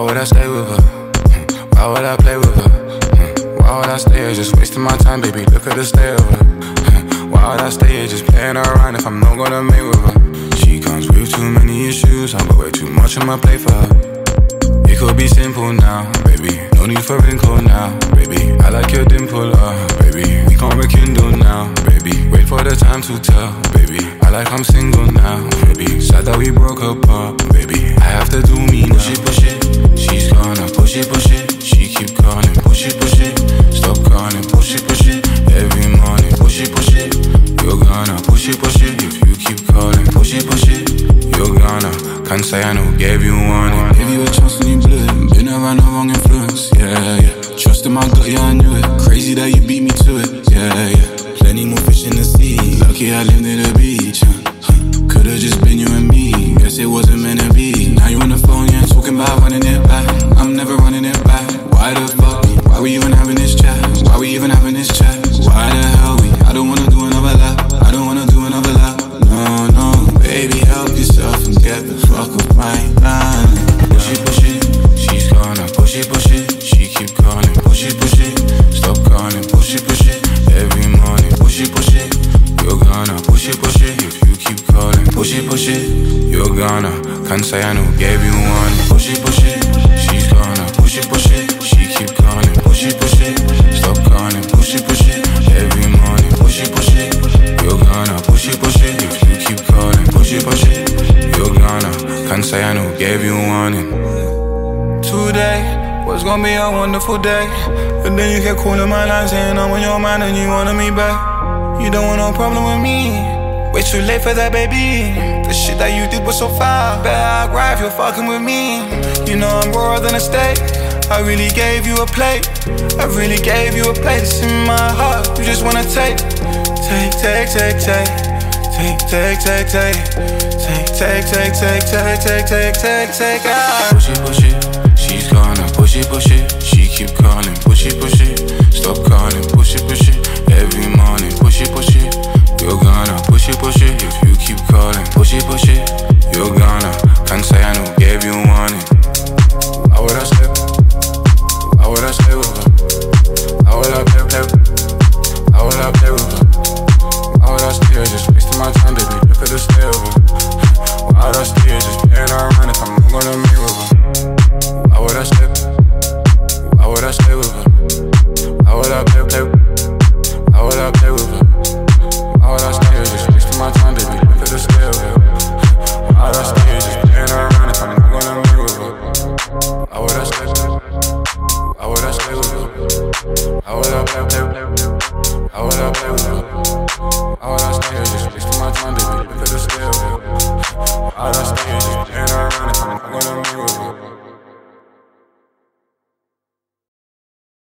would I stay with her? Why would I play with her? Why would I stay here just wasting my time, baby? Look at the state of her. Why would I stay here just playing around if I'm not gonna make with her? She comes with too many issues, I got way too much on my plate for her. It could be simple now, baby. No need for wrinkle now, baby. I like your dimple, baby. We can't rekindle now, baby. Wait for the time to tell, baby. I like I'm single now, baby. Sad that we broke apart, baby. I have to do me now. Push it, she's gonna push it. She keep calling, push it. Stop calling, push it. Every morning, push it. You're gonna push it. If you keep calling, push it. You're gonna. Can't say I know, gave you one. Gave you a chance when you blew it. Been around the wrong influence, yeah. Trust in my gut, yeah, I knew it. Crazy that you beat me to it, yeah. Plenty more fish in the sea. Lucky I lived near the beach. Could've just been you and me. Guess it wasn't meant to be. Now you on the phone, yeah, talking about running it back. I'm never running it back. Why the fuck? Why we even having this chat? Why the hell we? I don't wanna do another lap. No, baby, help yourself and get the fuck off my line. Push it. She's gonna push it. She keep calling, push it. Stop calling, push it. Every morning, push it. You're gonna push it. If you keep calling, push it. You're gonna. Can't say I know, gave you one. Push it. She's gonna push it. She keep calling, push it. Stop calling, push it. Every morning, push it. You're gonna push it. If you keep calling, push it. You're gonna. Can't say I know, gave you one. Today was gonna be a wonderful day, but then you kept calling my line saying I'm on your mind and you wanted me back. You don't want no problem with me. Way too late for that, baby. The shit that you did was so foul. Better act right if you're fucking with me. You know I'm rawer than a steak. I really gave you a plate. I really gave you a place in my heart. You just wanna take. Push it. She's gonna push it. She keep calling, push it. Stop calling, push it. Every morning, push it. You're gonna push it. If you keep calling, push it. You're gonna. Can't say I know, gave you one. Why would I stay with her? Why would I play? Why would I play with her? Why would I stay here just wasting my time, baby? Look at the state of her. Why would I stay here just playing around if I'm not gonna meet with her? Why would I stay with her? Why would I play? Why would I play with her? Why would I stay here just wasting my time, baby? Look at the state of her. Why would I stay here just playing around if I'm not gonna meet with her? Why would I stay with her? Why would I stay with her? Why would I play? Why would I play with her? Why would I stay here just wasting my time, baby? Look at the state of her. Why would I stay here just playing around if I'm not gonna meet with her?